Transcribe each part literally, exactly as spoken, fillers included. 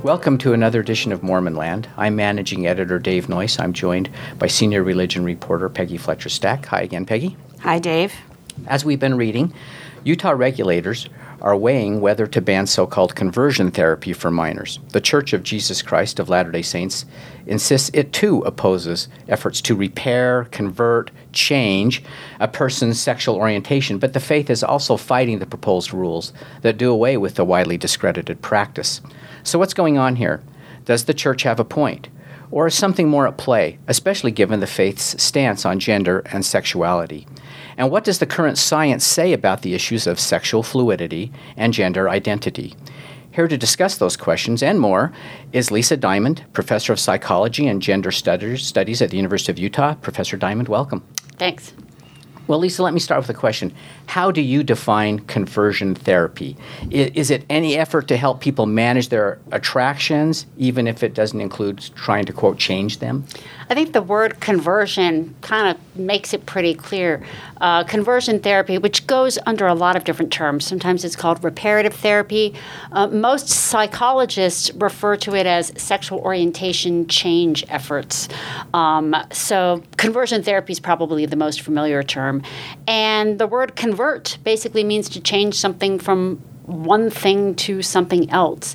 Welcome to another edition of Mormonland. I'm Managing Editor Dave Noyce. I'm joined by Senior Religion Reporter Peggy Fletcher Stack. Hi again, Peggy. Hi, Dave. As we've been reading, Utah regulators are weighing whether to ban so-called conversion therapy for minors. The Church of Jesus Christ of Latter-day Saints insists it too opposes efforts to repair, convert, change a person's sexual orientation, but the faith is also fighting the proposed rules that do away with the widely discredited practice. So what's going on here? Does the church have a point? Or is something more at play, especially given the faith's stance on gender and sexuality? And what does the current science say about the issues of sexual fluidity and gender identity? Here to discuss those questions and more is Lisa Diamond, Professor of Psychology and Gender Studies Studies at the University of Utah. Professor Diamond, welcome. Thanks. Well, Lisa, let me start with a question. How do you define conversion therapy? Is, is it any effort to help people manage their attractions, even if it doesn't include trying to, quote, change them? I think the word conversion kind of makes it pretty clear. Uh, conversion therapy, which goes under a lot of different terms. Sometimes it's called reparative therapy. Uh, most psychologists refer to it as sexual orientation change efforts. Um, so conversion therapy is probably the most familiar term. And the word convert basically means to change something from one thing to something else.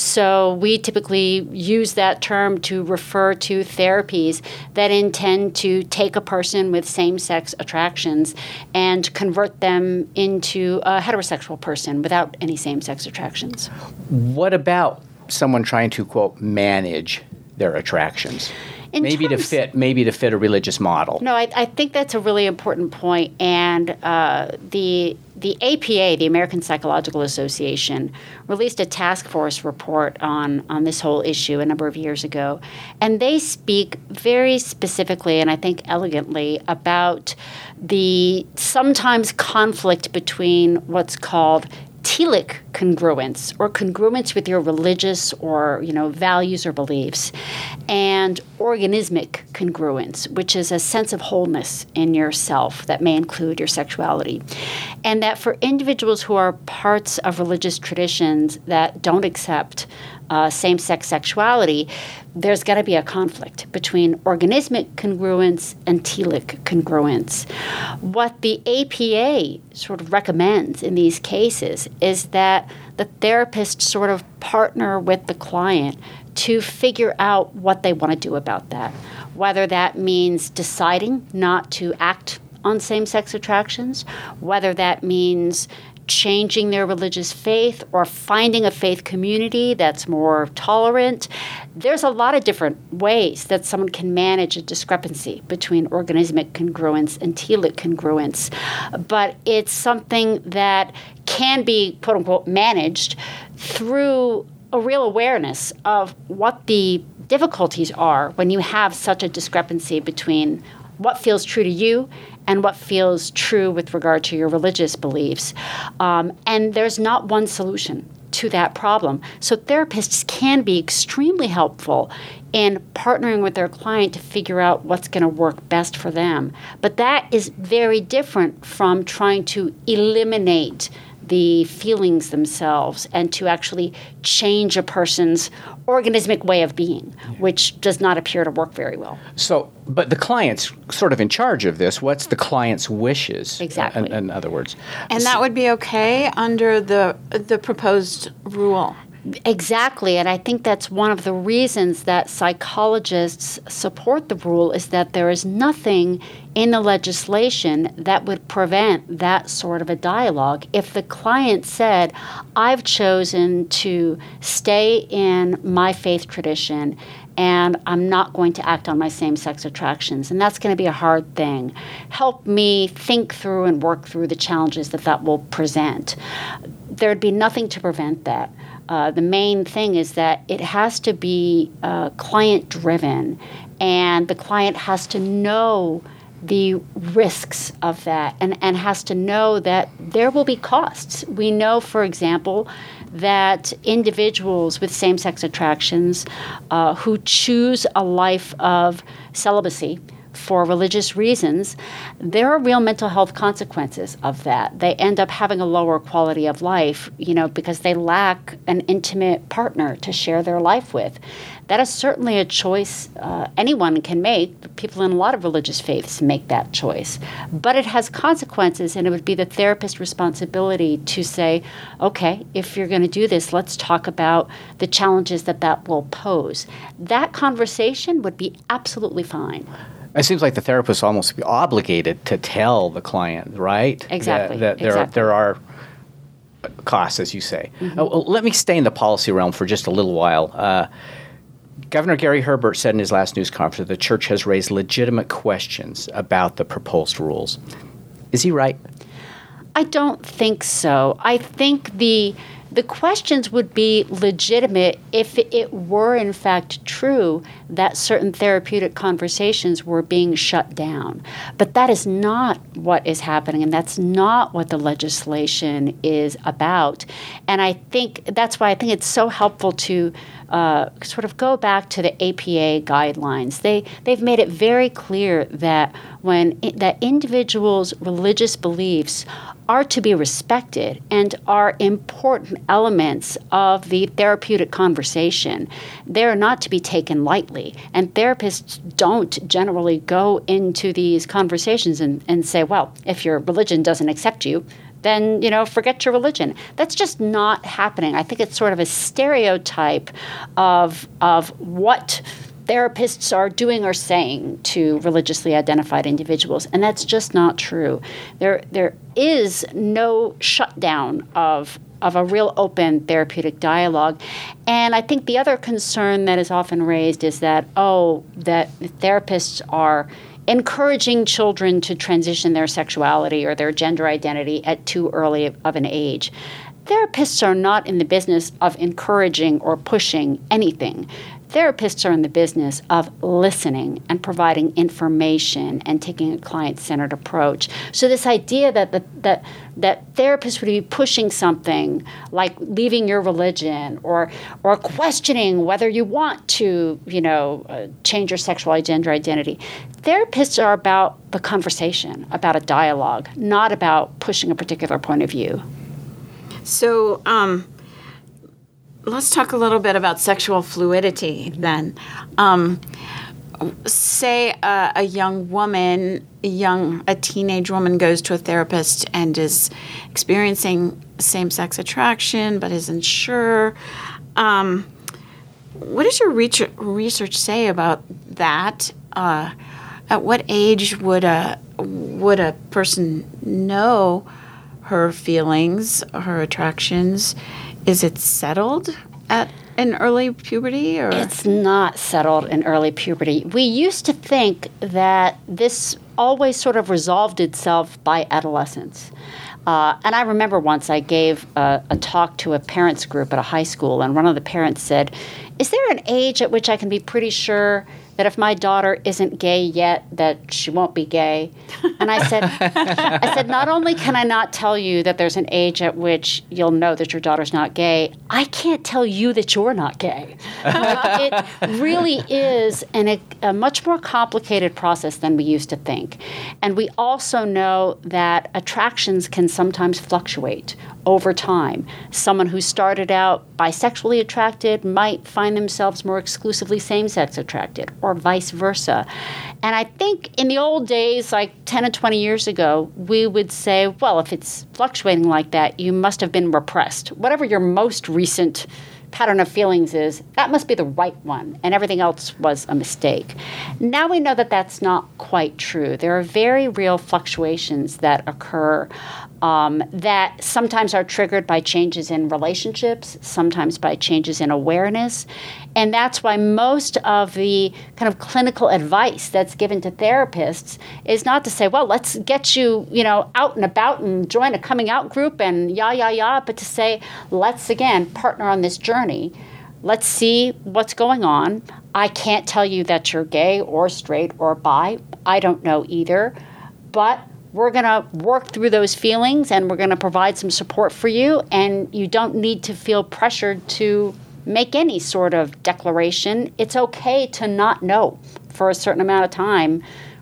So we typically use that term to refer to therapies that intend to take a person with same-sex attractions and convert them into a heterosexual person without any same-sex attractions. What about someone trying to, quote, manage their attractions? In maybe terms, to fit, maybe to fit a religious model. No, I, I think that's a really important point. And uh, the the A P A, the American Psychological Association, released a task force report on on this whole issue a number of years ago, and they speak very specifically and I think elegantly about the sometimes conflict between what's called telic congruence, or congruence with your religious or, you know, values or beliefs, and organismic congruence, which is a sense of wholeness in yourself that may include your sexuality. And that for individuals who are parts of religious traditions that don't accept uh, same-sex sexuality, there's got to be a conflict between organismic congruence and telic congruence. What the A P A sort of recommends in these cases is that the therapist sort of partner with the client to figure out what they want to do about that, whether that means deciding not to act on same-sex attractions, whether that means changing their religious faith or finding a faith community that's more tolerant. There's a lot of different ways that someone can manage a discrepancy between organismic congruence and telic congruence. But it's something that can be, quote unquote, managed through a real awareness of what the difficulties are when you have such a discrepancy between what feels true to you and what feels true with regard to your religious beliefs. Um, and there's not one solution to that problem. So therapists can be extremely helpful in partnering with their client to figure out what's going to work best for them. But that is very different from trying to eliminate the feelings themselves and to actually change a person's organismic way of being, yeah. which does not appear to work very well. So, but the client's sort of in charge of this. What's the client's wishes? Exactly. In, in other words. And that would be okay under the the proposed rule. Exactly, and I think that's one of the reasons that psychologists support the rule is that there is nothing in the legislation that would prevent that sort of a dialogue. If the client said, I've chosen to stay in my faith tradition and I'm not going to act on my same-sex attractions, and that's going to be a hard thing. Help me think through and work through the challenges that that will present. There'd be nothing to prevent that. Uh, the main thing is that it has to be uh, client-driven, and the client has to know the risks of that and, and has to know that there will be costs. We know, for example, that individuals with same-sex attractions uh, who choose a life of celibacy for religious reasons, there are real mental health consequences of that. They end up having a lower quality of life, you know, because they lack an intimate partner to share their life with. That is certainly a choice uh, anyone can make. People in a lot of religious faiths make that choice. But it has consequences, and it would be the therapist's responsibility to say, okay, if you're going to do this, let's talk about the challenges that that will pose. That conversation would be absolutely fine. It seems like the therapist almost be obligated to tell the client, right? Exactly. That, that there, exactly. Are, there are costs, as you say. Mm-hmm. Uh, well, let me stay in the policy realm for just a little while. Uh, Governor Gary Herbert said in his last news conference that the church has raised legitimate questions about the proposed rules. Is he right? I don't think so. I think the the questions would be legitimate if it were in fact true that certain therapeutic conversations were being shut down. But that is not what is happening, and that's not what the legislation is about. And I think that's why I think it's so helpful to uh, sort of go back to the A P A guidelines. They they've made it very clear that when that individuals' religious beliefs are to be respected and are important elements of the therapeutic conversation. They're not to be taken lightly. And therapists don't generally go into these conversations and, and say, well, if your religion doesn't accept you, then, you know, forget your religion. That's just not happening. I think it's sort of a stereotype of of what therapists are doing or saying to religiously identified individuals, and that's just not true. There, there is no shutdown of of a real open therapeutic dialogue. And I think the other concern that is often raised is that, oh, that therapists are encouraging children to transition their sexuality or their gender identity at too early of an age. Therapists are not in the business of encouraging or pushing anything. Therapists are in the business of listening and providing information and taking a client-centered approach. So this idea that the, that that therapists would be pushing something like leaving your religion or or questioning whether you want to, you know, uh, change your sexual gender identity. Therapists are about the conversation, about a dialogue, not about pushing a particular point of view. So, um, let's talk a little bit about sexual fluidity then. Um, say a, a young woman, a young, a teenage woman goes to a therapist and is experiencing same-sex attraction but isn't sure. Um, what does your research, research say about that? Uh, at what age would a would a person know her feelings, her attractions? Is it settled at in early puberty? Or It's not settled in early puberty. We used to think that this always sort of resolved itself by adolescence. Uh, and I remember once I gave a, a talk to a parents group at a high school, and one of the parents said, is there an age at which I can be pretty sure that if my daughter isn't gay yet, that she won't be gay? And I said, I said, not only can I not tell you that there's an age at which you'll know that your daughter's not gay, I can't tell you that you're not gay. It really is an, a much more complicated process than we used to think. And we also know that attractions can sometimes fluctuate over time. Someone who started out bisexually attracted might find themselves more exclusively same-sex attracted, or vice versa. And I think in the old days, like ten and twenty years ago, we would say, well, if it's fluctuating like that, you must have been repressed. Whatever your most recent pattern of feelings is, that must be the right one, and everything else was a mistake. Now we know that that's not quite true. There are very real fluctuations that occur um, that sometimes are triggered by changes in relationships, sometimes by changes in awareness, and that's why most of the kind of clinical advice that's given to therapists is not to say, well, let's get you, you know, out and about and join a coming out group and yah, yah, yah, but to say, let's, again, partner on this journey. Let's see what's going on. I can't tell you that you're gay or straight or bi. I don't know either. But we're going to work through those feelings, and we're going to provide some support for you, and you don't need to feel pressured to make any sort of declaration. It's okay to not know for a certain amount of time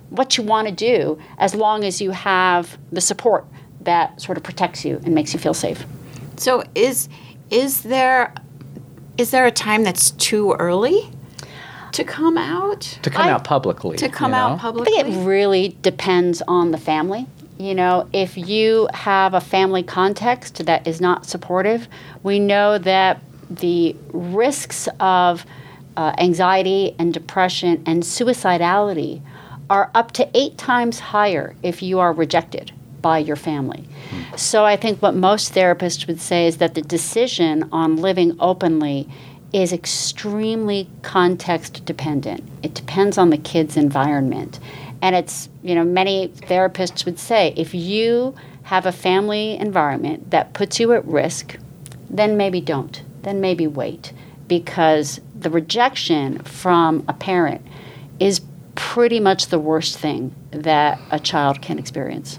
what you want to do as long as you have the support that sort of protects you and makes you feel safe. So is is there is there a time that's too early to come out? To come I- out publicly. To come you know? out I publicly? think it really depends on the family. You know, if you have a family context that is not supportive, we know that the risks of uh, anxiety and depression and suicidality are up to eight times higher if you are rejected by your family. Mm. So I think what most therapists would say is that the decision on living openly is extremely context dependent. It depends on the kid's environment. And it's, you know, many therapists would say, if you have a family environment that puts you at risk, then maybe don't. Then maybe wait. Because the rejection from a parent is pretty much the worst thing that a child can experience.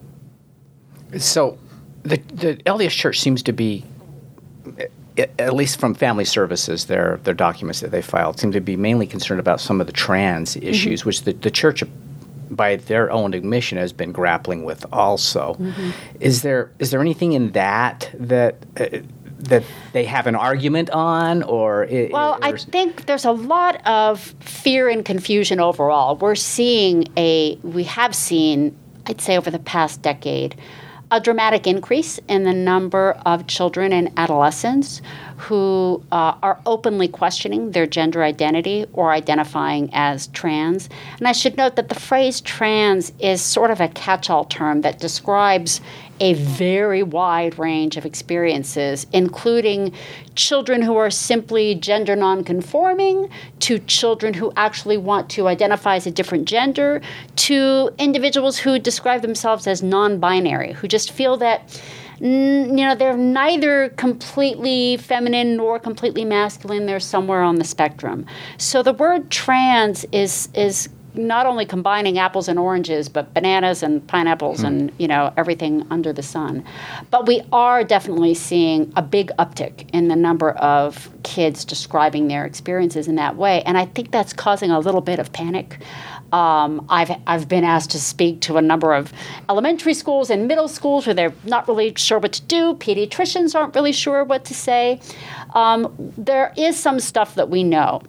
So the, the L D S Church seems to be, at least from Family Services, their their documents that they filed, seem to be mainly concerned about some of the trans issues, mm-hmm. which the, the church, by their own admission, has been grappling with also. Mm-hmm. Is there is there anything in that that uh, that they have an argument on, or it, well, or I think there's a lot of fear and confusion overall. We're seeing a we have seen, I'd say, over the past decade, a dramatic increase in the number of children and adolescents who uh, are openly questioning their gender identity or identifying as trans. And I should note that the phrase trans is sort of a catch-all term that describes a very wide range of experiences, including children who are simply gender nonconforming, to children who actually want to identify as a different gender, to individuals who describe themselves as non-binary, who just feel that you know, they're neither completely feminine nor completely masculine. They're somewhere on the spectrum. So the word trans is is not only combining apples and oranges, but bananas and pineapples mm. and, you know, everything under the sun. But we are definitely seeing a big uptick in the number of kids describing their experiences in that way. And I think that's causing a little bit of panic. Um, I've I've been asked to speak to a number of elementary schools and middle schools where they're not really sure what to do. Pediatricians aren't really sure what to say. Um, there is some stuff that we know.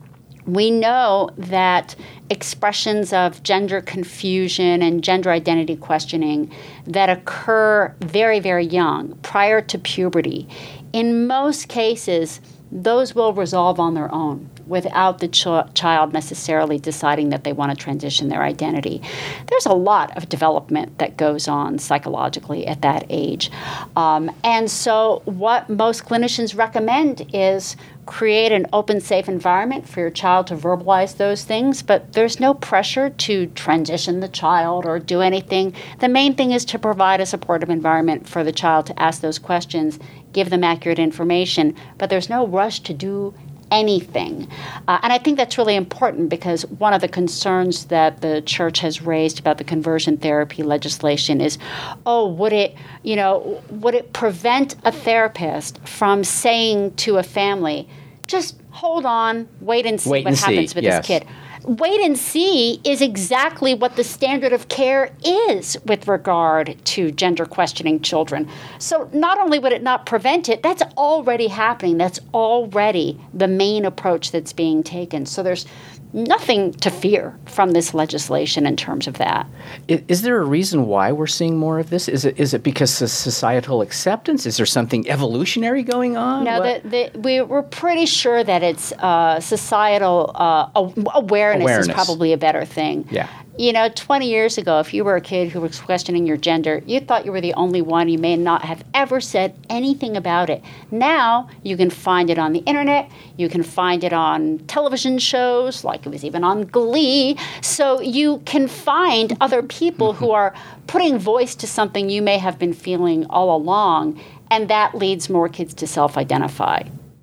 We know that expressions of gender confusion and gender identity questioning that occur very, very young, prior to puberty, in most cases, those will resolve on their own without the ch- child necessarily deciding that they want to transition their identity. There's a lot of development that goes on psychologically at that age. Um, and so what most clinicians recommend is create an open, safe environment for your child to verbalize those things, but there's no pressure to transition the child or do anything. The main thing is to provide a supportive environment for the child to ask those questions, give them accurate information, but there's no rush to do anything. Uh, and I think that's really important because one of the concerns that the church has raised about the conversion therapy legislation is, oh, would it, you know, would it prevent a therapist from saying to a family, just hold on, wait and see wait what and happens see. with yes. this kid? Wait and see is exactly what the standard of care is with regard to gender questioning children. So not only would it not prevent it, that's already happening. That's already the main approach that's being taken. So there's nothing to fear from this legislation in terms of that. Is, is there a reason why we're seeing more of this? Is it is it because of societal acceptance? Is there something evolutionary going on? No, the, the, we, we're pretty sure that it's uh, societal uh, awareness, awareness is probably a better thing. Yeah. You know, twenty years ago, if you were a kid who was questioning your gender, you thought you were the only one. You may not have ever said anything about it. Now, you can find it on the internet. You can find it on television shows, like it was even on Glee. So you can find other people who are putting voice to something you may have been feeling all along, and that leads more kids to self-identify.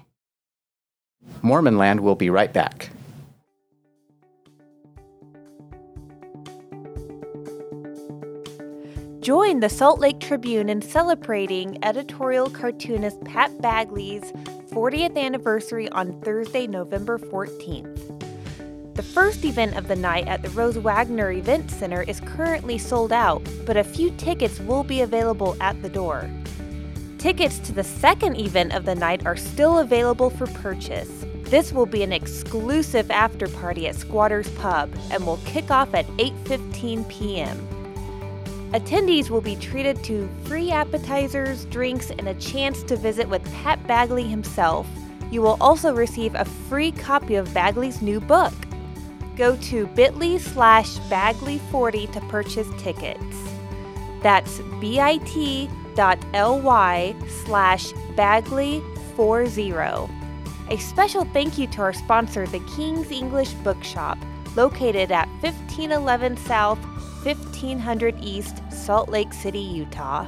Mormonland will be right back. Join the Salt Lake Tribune in celebrating editorial cartoonist Pat Bagley's fortieth anniversary on Thursday, November fourteenth. The first event of the night at the Rose Wagner Event Center is currently sold out, but a few tickets will be available at the door. Tickets to the second event of the night are still available for purchase. This will be an exclusive after party at Squatters Pub and will kick off at eight fifteen p.m. Attendees will be treated to free appetizers, drinks, and a chance to visit with Pat Bagley himself. You will also receive a free copy of Bagley's new book. Go to bit.ly slash Bagley40 to purchase tickets. That's bit.ly slash Bagley40. A special thank you to our sponsor, the King's English Bookshop, located at fifteen eleven South, fifteen hundred East, Salt Lake City, Utah.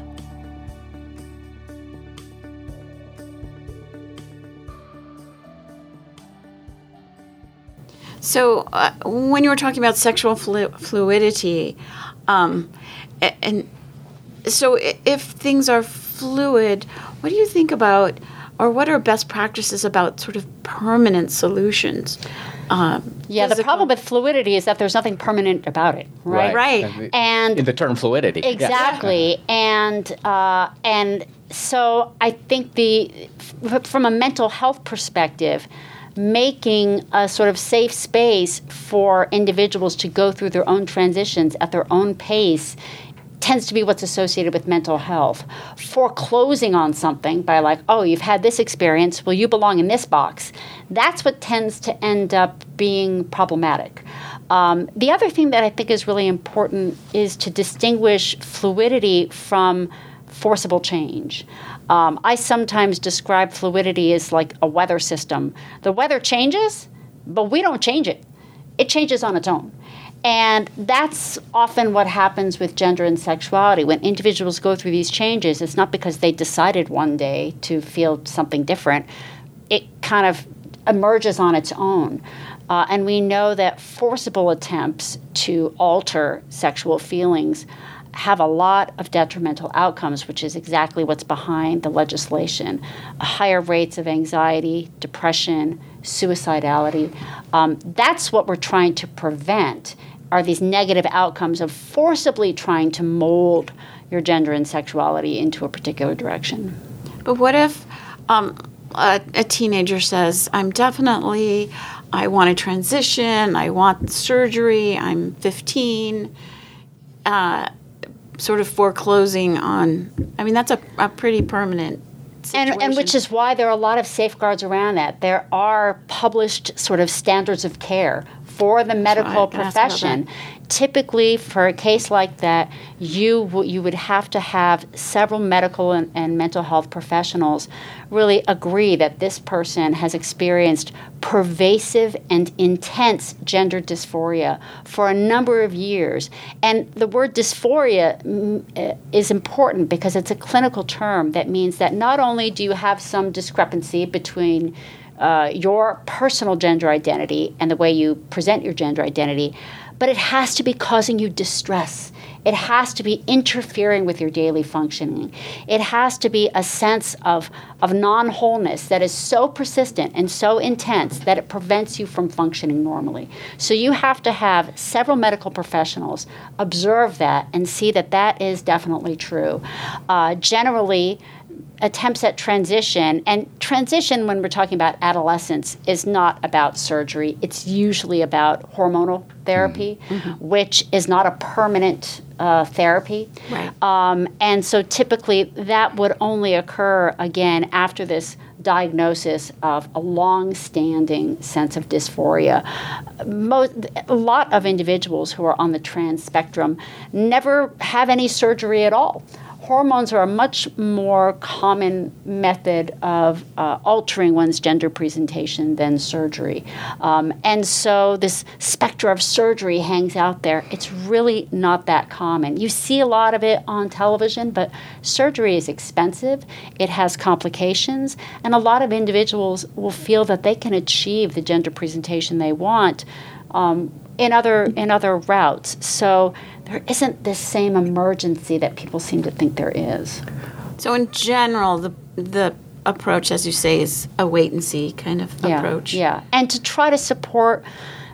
So uh, when you were talking about sexual flu- fluidity, um, a- and so i- if things are fluid, what do you think about, or what are best practices about sort of permanent solutions? Um, Yeah, the physical- problem with fluidity is that there's nothing permanent about it, right? Right. And in the term fluidity. Yeah. exactly, and uh, and so I think the f- from a mental health perspective, making a sort of safe space for individuals to go through their own transitions at their own pace tends to be what's associated with mental health. Foreclosing on something by like, oh, you've had this experience, well, you belong in this box. That's what tends to end up being problematic. Um, the other thing that I think is really important is to distinguish fluidity from forcible change. Um, I sometimes describe fluidity as like a weather system. The weather changes, but we don't change it. It changes on its own. And that's often what happens with gender and sexuality. When individuals go through these changes, it's not because they decided one day to feel something different. It kind of emerges on its own. Uh, and we know that forcible attempts to alter sexual feelings have a lot of detrimental outcomes, which is exactly what's behind the legislation. Higher rates of anxiety, depression, suicidality. Um, that's what we're trying to prevent, are these negative outcomes of forcibly trying to mold your gender and sexuality into a particular direction. But what if um, a, a teenager says, I'm definitely, I want to transition, I want surgery, I'm fifteen, uh, sort of foreclosing on, I mean, that's a, a pretty permanent situation. And, and which is why there are a lot of safeguards around that. There are published sort of standards of care for the medical profession. Typically, for a case like that, you w- you would have to have several medical and, and mental health professionals really agree that this person has experienced pervasive and intense gender dysphoria for a number of years. And the word dysphoria mm, is important because it's a clinical term that means that not only do you have some discrepancy between Uh, your personal gender identity and the way you present your gender identity, but it has to be causing you distress. It has to be interfering with your daily functioning. It has to be a sense of, of non-wholeness that is so persistent and so intense that it prevents you from functioning normally. So you have to have several medical professionals observe that and see that that is definitely true. Uh, generally, attempts at transition, and transition when we're talking about adolescence is not about surgery. It's usually about hormonal therapy, mm-hmm. which is not a permanent uh, therapy. Right. Um, and so typically that would only occur again after this diagnosis of a long-standing sense of dysphoria. Most, a lot of individuals who are on the trans spectrum never have any surgery at all. Hormones are a much more common method of uh, altering one's gender presentation than surgery. Um, and so this specter of surgery hangs out there. It's really not that common. You see a lot of it on television, but surgery is expensive. It has complications. And a lot of individuals will feel that they can achieve the gender presentation they want um, in other in other routes. So there isn't this same emergency that people seem to think there is. So in general, the the approach, as you say, is a wait and see kind of Yeah, approach. Yeah, and to try to support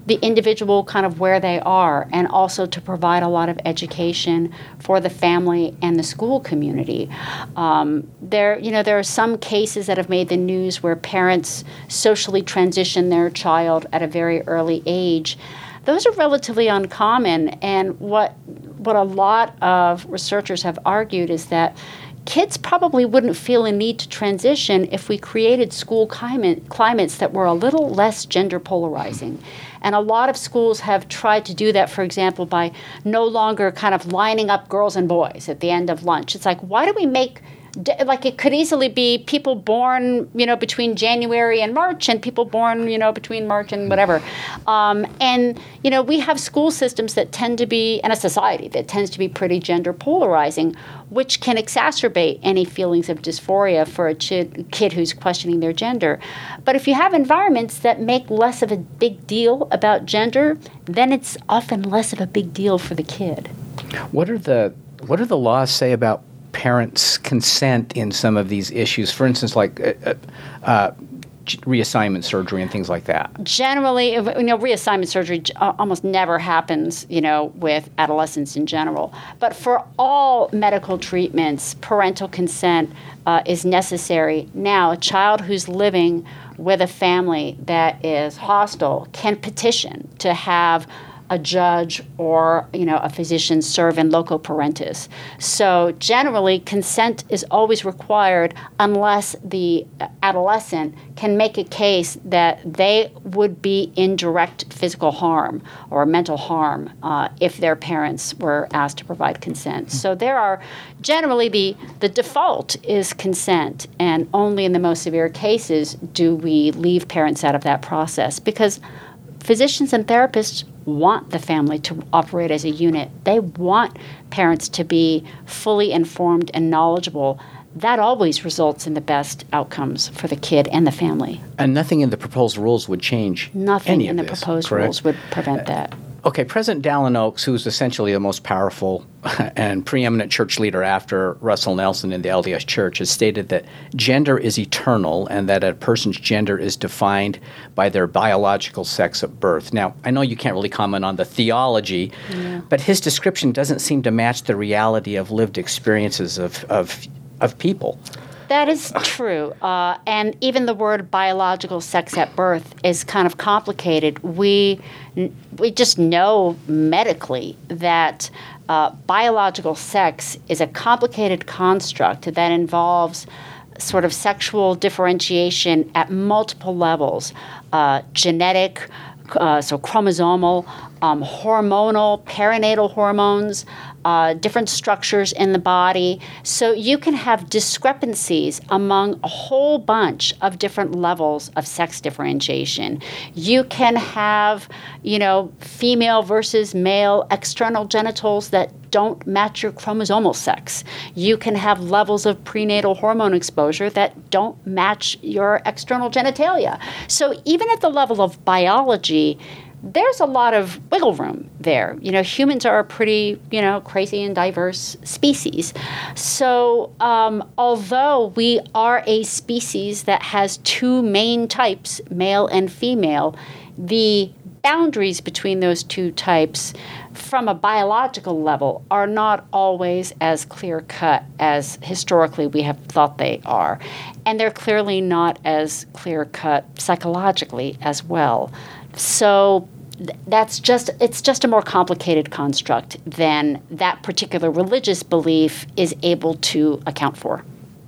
the individual kind of where they are, and also to provide a lot of education for the family and the school community. Um, there, you know, there are some cases that have made the news where parents socially transition their child at a very early age. Those are relatively uncommon, and what what a lot of researchers have argued is that kids probably wouldn't feel a need to transition if we created school climate, climates that were a little less gender polarizing. And a lot of schools have tried to do that, for example, by no longer kind of lining up girls and boys at the end of lunch. It's like, why do we make, like it could easily be people born, you know, between January and March and people born, you know, between March and whatever. Um, and, you know, we have school systems that tend to be, and a society that tends to be pretty gender polarizing, which can exacerbate any feelings of dysphoria for a ch- kid who's questioning their gender. But if you have environments that make less of a big deal about gender, then it's often less of a big deal for the kid. What are the what do the laws say about parents' consent in some of these issues? For instance, like uh, uh, reassignment surgery and things like that. Generally, you know, reassignment surgery almost never happens, you know, with adolescents in general. But for all medical treatments, parental consent uh, is necessary. Now, a child who's living with a family that is hostile can petition to have a judge or, you know, a physician serve in loco parentis. So generally, consent is always required unless the adolescent can make a case that they would be in direct physical harm or mental harm uh, if their parents were asked to provide consent. So there are generally the the default is consent, and only in the most severe cases do we leave parents out of that process, because physicians and therapists want the family to operate as a unit. They want parents to be fully informed and knowledgeable. That always results in the best outcomes for the kid and the family. And nothing in the proposed rules would change Nothing any in of the this, proposed correct? rules would prevent that. Okay, President Dallin Oaks, who's essentially the most powerful and preeminent church leader after Russell Nelson in the L D S Church, has stated that gender is eternal and that a person's gender is defined by their biological sex at birth. Now, I know you can't really comment on the theology, yeah. but his description doesn't seem to match the reality of lived experiences of, of, of people. That is true. Uh, and even the word biological sex at birth is kind of complicated. We we just know medically that uh, biological sex is a complicated construct that involves sort of sexual differentiation at multiple levels, uh, genetic, uh, so chromosomal, um, hormonal, perinatal hormones, Uh, different structures in the body. So you can have discrepancies among a whole bunch of different levels of sex differentiation. You can have, you know, female versus male external genitals that don't match your chromosomal sex. You can have levels of prenatal hormone exposure that don't match your external genitalia. So even at the level of biology, there's a lot of wiggle room there. You know, humans are a pretty, you know, crazy and diverse species. So um, although we are a species that has two main types, male and female, the boundaries between those two types from a biological level are not always as clear-cut as historically we have thought they are. And they're clearly not as clear-cut psychologically as well. So th- that's just, it's just a more complicated construct than that particular religious belief is able to account for.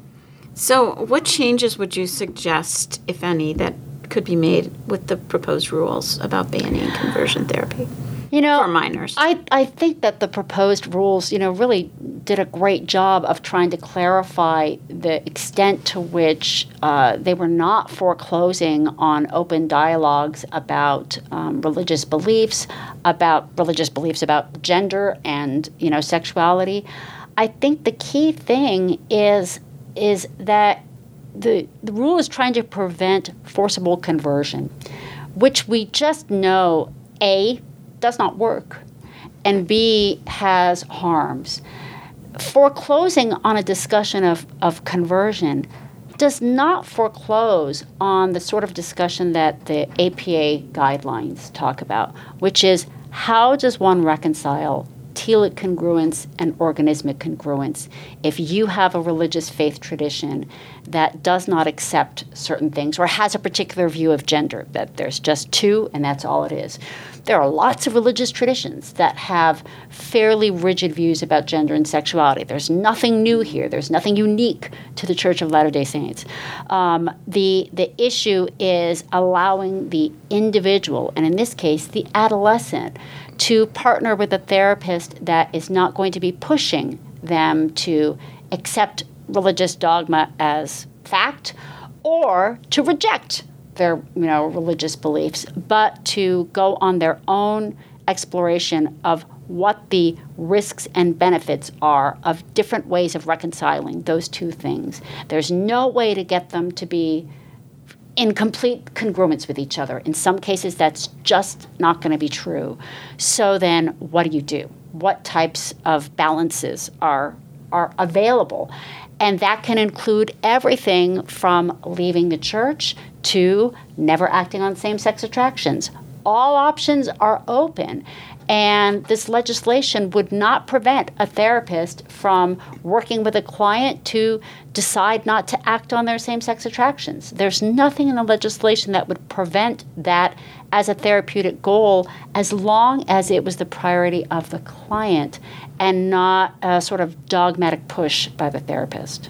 So what changes would you suggest, if any, that could be made with the proposed rules about banning conversion therapy? You know, for minors. I, I think that the proposed rules, you know, really did a great job of trying to clarify the extent to which uh, they were not foreclosing on open dialogues about um, religious beliefs, about religious beliefs about gender and, you know, sexuality. I think the key thing is is that the the rule is trying to prevent forcible conversion, which we just know, A, does not work, and B, has harms. Foreclosing on a discussion of, of conversion does not foreclose on the sort of discussion that the A P A guidelines talk about, which is how does one reconcile telic congruence and organismic congruence if you have a religious faith tradition that does not accept certain things or has a particular view of gender, that there's just two and that's all it is. There are lots of religious traditions that have fairly rigid views about gender and sexuality. There's nothing new here. There's nothing unique to the Church of Latter-day Saints. Um, the, the issue is allowing the individual, and in this case, the adolescent, to partner with a therapist that is not going to be pushing them to accept religious dogma as fact or to reject their, you know, religious beliefs, but to go on their own exploration of what the risks and benefits are of different ways of reconciling those two things. There's no way to get them to be in complete congruence with each other. In some cases, that's just not going to be true. So then what do you do? What types of balances are are available? And that can include everything from leaving the church to never acting on same-sex attractions. All options are open. And this legislation would not prevent a therapist from working with a client to decide not to act on their same-sex attractions. There's nothing in the legislation that would prevent that as a therapeutic goal as long as it was the priority of the client and not a sort of dogmatic push by the therapist.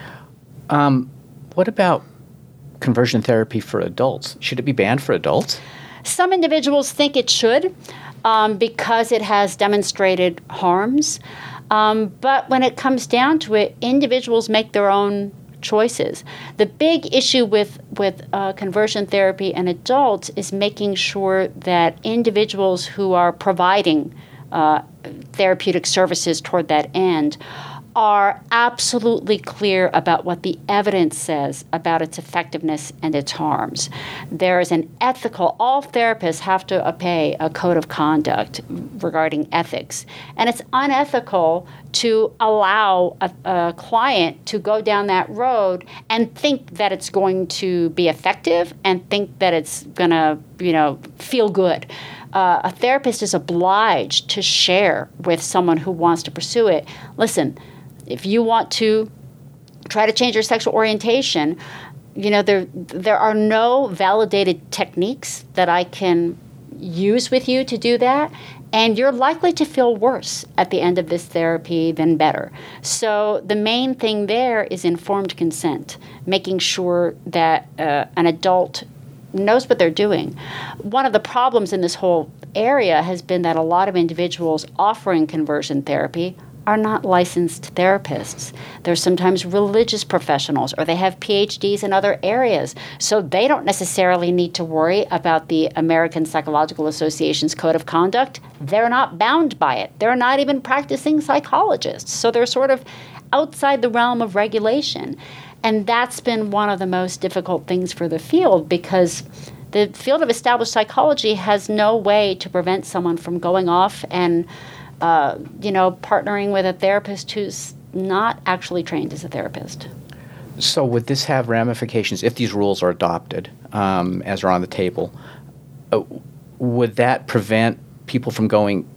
Um, what about conversion therapy for adults? Should it be banned for adults? Some individuals think it should. Um, because it has demonstrated harms. Um, but when it comes down to it, individuals make their own choices. The big issue with, with uh, conversion therapy in adults is making sure that individuals who are providing uh, therapeutic services toward that end are absolutely clear about what the evidence says about its effectiveness and its harms. There is an ethical, all therapists have to obey a code of conduct regarding ethics. And it's unethical to allow a, a client to go down that road and think that it's going to be effective and think that it's going to, you know, feel good. Uh, a therapist is obliged to share with someone who wants to pursue it. Listen, if you want to try to change your sexual orientation, you know, there there are no validated techniques that I can use with you to do that, and you're likely to feel worse at the end of this therapy than better. So the main thing there is informed consent, making sure that uh, an adult knows what they're doing. One of the problems in this whole area has been that a lot of individuals offering conversion therapy are not licensed therapists. They're sometimes religious professionals, or they have P H Ds in other areas. So they don't necessarily need to worry about the American Psychological Association's Code of Conduct. They're not bound by it. They're not even practicing psychologists. So they're sort of outside the realm of regulation. And that's been one of the most difficult things for the field, because the field of established psychology has no way to prevent someone from going off and Uh, you know, partnering with a therapist who's not actually trained as a therapist. So would this have ramifications if these rules are adopted, um, as are on the table? Uh, would that prevent people from going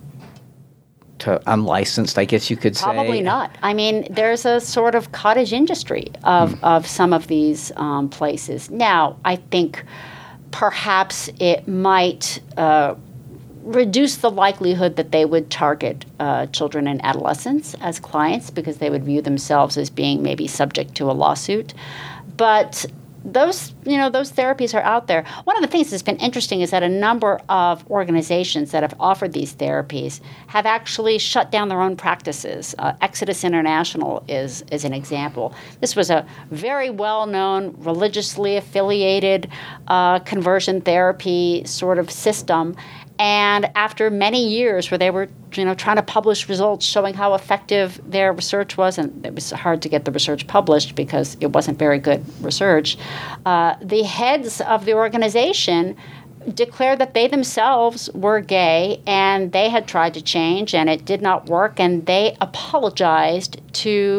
to unlicensed, I guess you could say? Probably not. I mean, there's a sort of cottage industry of, mm. of some of these um, places. Now, I think perhaps it might uh, reduce the likelihood that they would target uh, children and adolescents as clients, because they would view themselves as being maybe subject to a lawsuit. But those, you know, those therapies are out there. One of the things that's been interesting is that a number of organizations that have offered these therapies have actually shut down their own practices. Uh, Exodus International is, is an example. This was a very well-known, religiously affiliated uh, conversion therapy sort of system. And after many years where they were, you know, trying to publish results showing how effective their research was, and it was hard to get the research published because it wasn't very good research, uh, the heads of the organization declared that they themselves were gay and they had tried to change and it did not work, and they apologized to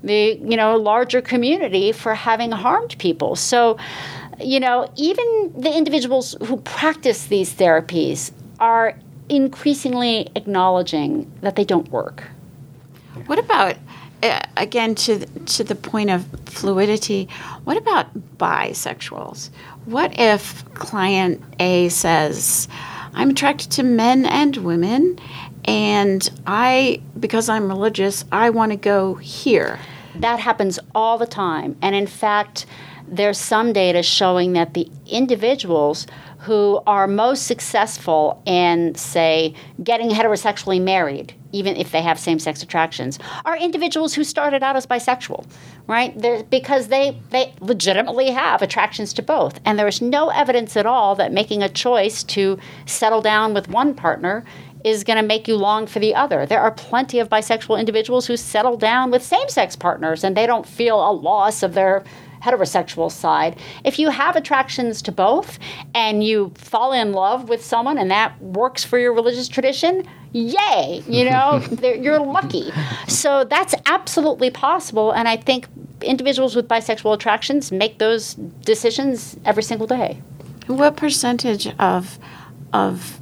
the you know larger community for having harmed people. So, you know, even the individuals who practice these therapies are increasingly acknowledging that they don't work. What about, uh, again, to the, to the point of fluidity, what about bisexuals? What if client A says, I'm attracted to men and women, and I, because I'm religious, I want to go here? That happens all the time. And in fact, there's some data showing that the individuals who are most successful in, say, getting heterosexually married, even if they have same-sex attractions, are individuals who started out as bisexual, right? They're, because they, they legitimately have attractions to both. And there is no evidence at all that making a choice to settle down with one partner is going to make you long for the other. There are plenty of bisexual individuals who settle down with same-sex partners and they don't feel a loss of their heterosexual side. If you have attractions to both and you fall in love with someone and that works for your religious tradition, yay, you know, you're lucky. So that's absolutely possible. And I think individuals with bisexual attractions make those decisions every single day. What percentage of of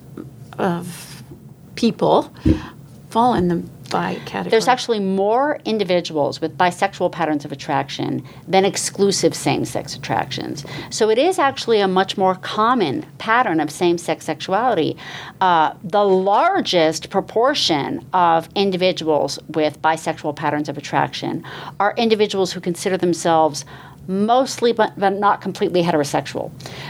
of people fall in the bi category? There's actually more individuals with bisexual patterns of attraction than exclusive same-sex attractions. So it is actually a much more common pattern of same-sex sexuality. Uh, the largest proportion of individuals with bisexual patterns of attraction are individuals who consider themselves mostly but, but not completely heterosexual.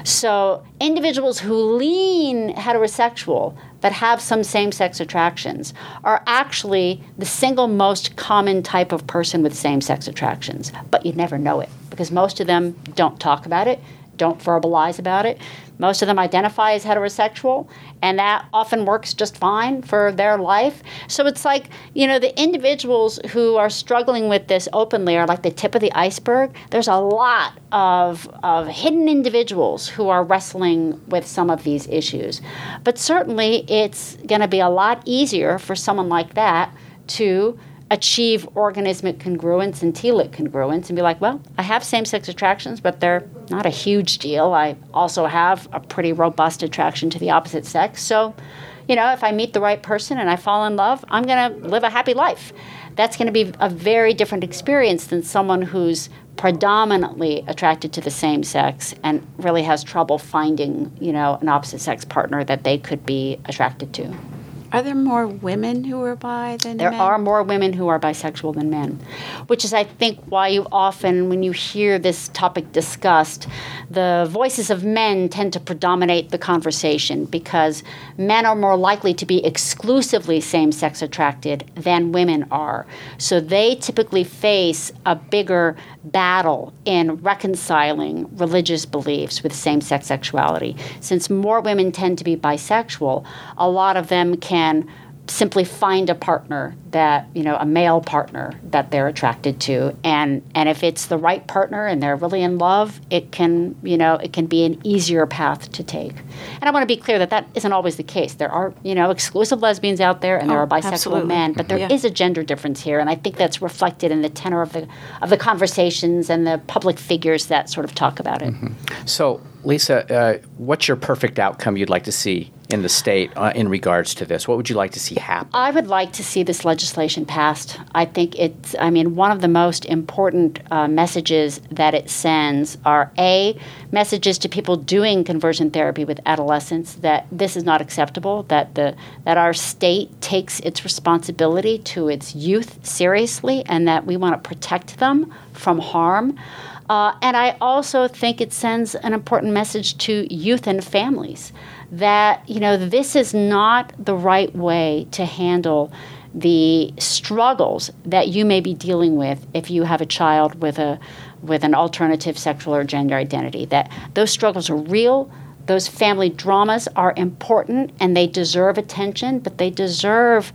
So individuals who lean heterosexual but have some same-sex attractions are actually the single most common type of person with same-sex attractions. But you'd never know it because most of them don't talk about it, don't verbalize about it. Most of them identify as heterosexual, and that often works just fine for their life. So it's like, you know, the individuals who are struggling with this openly are like the tip of the iceberg. There's a lot of, of hidden individuals who are wrestling with some of these issues. But certainly it's going to be a lot easier for someone like that to achieve organismic congruence and telic congruence and be like, well, I have same-sex attractions, but they're not a huge deal. I also have a pretty robust attraction to the opposite sex. So, you know, if I meet the right person and I fall in love, I'm going to live a happy life. That's going to be a very different experience than someone who's predominantly attracted to the same sex and really has trouble finding, you know, an opposite sex partner that they could be attracted to. Are there more women who are bi than there men? There are more women who are bisexual than men, which is, I think, why you often, when you hear this topic discussed, the voices of men tend to predominate the conversation because men are more likely to be exclusively same-sex attracted than women are. So they typically face a bigger battle in reconciling religious beliefs with same-sex sexuality. Since more women tend to be bisexual, a lot of them can simply find a partner that, you know, a male partner that they're attracted to. And, and if it's the right partner and they're really in love, it can, you know, it can be an easier path to take. And I want to be clear that that isn't always the case. There are, you know, exclusive lesbians out there and there oh, are bisexual absolutely. men, but there yeah. is a gender difference here. And I think that's reflected in the tenor of the, of the conversations and the public figures that sort of talk about it. Mm-hmm. So, Lisa, uh, what's your perfect outcome you'd like to see in the state uh, in regards to this? What would you like to see happen? I would like to see this legislation passed. I think it's, I mean, one of the most important uh, messages that it sends are, A, messages to people doing conversion therapy with adolescents that this is not acceptable, that the that our state takes its responsibility to its youth seriously, and that we want to protect them from harm. Uh, and I also think it sends an important message to youth and families that, you know, this is not the right way to handle the struggles that you may be dealing with if you have a child with a with an alternative sexual or gender identity. That those struggles are real, those family dramas are important, and they deserve attention, but they deserve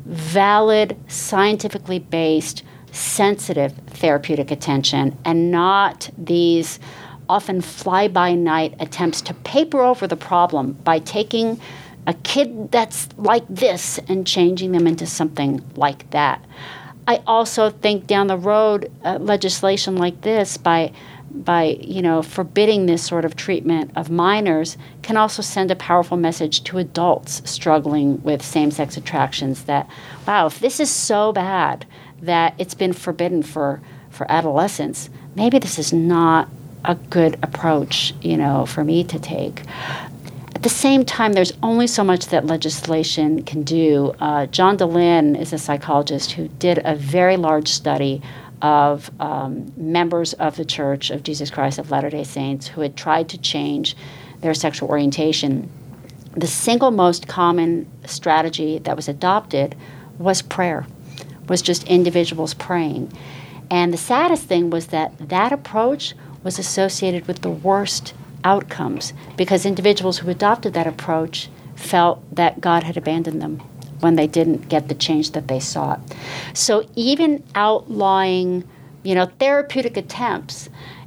valid, scientifically based, sensitive therapeutic attention, and not these often fly-by-night attempts to paper over the problem by taking a kid that's like this and changing them into something like that. I also think down the road, uh, legislation like this, by by you know forbidding this sort of treatment of minors, can also send a powerful message to adults struggling with same-sex attractions that, wow, if this is so bad that it's been forbidden for, for adolescents, maybe this is not a good approach, you know, for me to take. At the same time, there's only so much that legislation can do. Uh, John DeLynn is a psychologist who did a very large study of um, members of the Church of Jesus Christ of Latter-day Saints who had tried to change their sexual orientation. The single most common strategy that was adopted was prayer, was just individuals praying. And the saddest thing was that that approach was associated with the worst outcomes, because individuals who adopted that approach felt that God had abandoned them when they didn't get the change that they sought. So even outlawing, you know, therapeutic attempts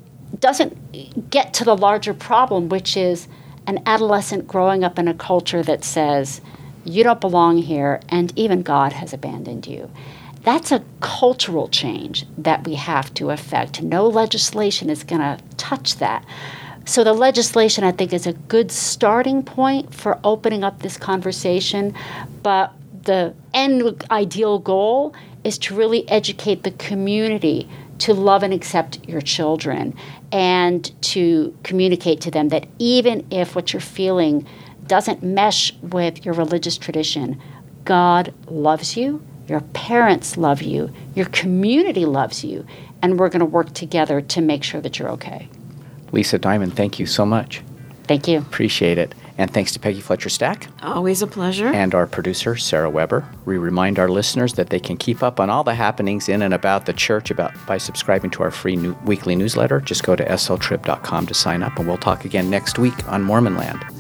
doesn't get to the larger problem, which is an adolescent growing up in a culture that says, you don't belong here, and even God has abandoned you. That's a cultural change that we have to affect. No legislation is going to touch that. So the legislation, I think, is a good starting point for opening up this conversation, but the end ideal goal is to really educate the community to love and accept your children, and to communicate to them that even if what you're feeling doesn't mesh with your religious tradition, God loves you, your parents love you, your community loves you, and we're going to work together to make sure that you're okay. Lisa Diamond, thank you so much. Thank you. Appreciate it. And thanks to Peggy Fletcher-Stack. Always a pleasure. And our producer, Sarah Weber. We remind our listeners that they can keep up on all the happenings in and about the church about by subscribing to our free new, weekly newsletter. Just go to s l trip dot com to sign up, and we'll talk again next week on Mormon Land.